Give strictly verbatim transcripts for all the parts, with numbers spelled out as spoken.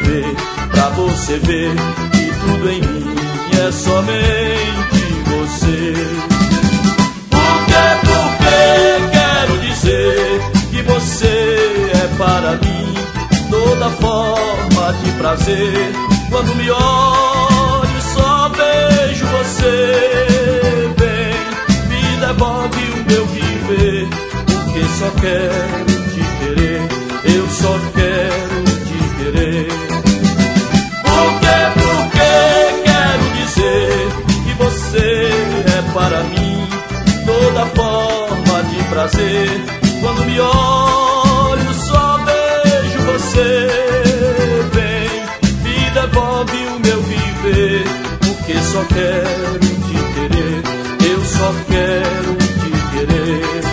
viver, pra você ver que tudo em mim é somente você. Porque, porque quero dizer que você é para mim toda forma de prazer. Quando me olho só vejo você, vem, me devolve o meu viver, porque só quero te querer, eu só quero te querer. Porque, porque quero dizer que você é para mim toda forma de prazer. Quando me olho só vejo você, vem, me devolve o meu viver, porque só quero te querer, eu só quero te querer.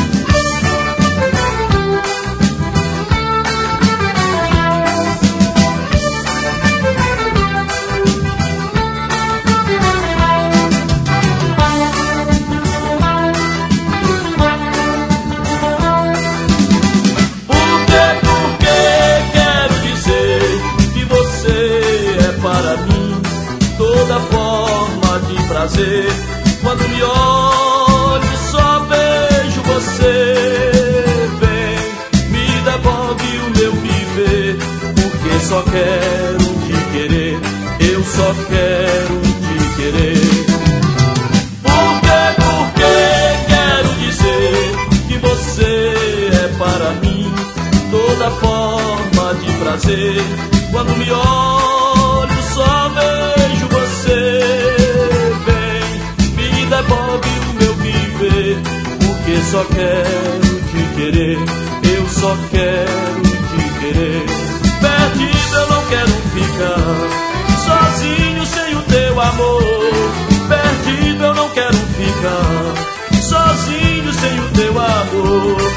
Toda forma de prazer. Quando me olho só vejo você, vem, me devolve o meu viver, porque só quero te querer, eu só quero te querer. Porque, porque quero dizer que você é para mim toda forma de prazer. Quando me olho só vejo você, vem, me devolve o meu viver, porque só quero te querer, eu só quero te querer. Perdido eu não quero ficar, sozinho sem o teu amor. Perdido eu não quero ficar, sozinho sem o teu amor.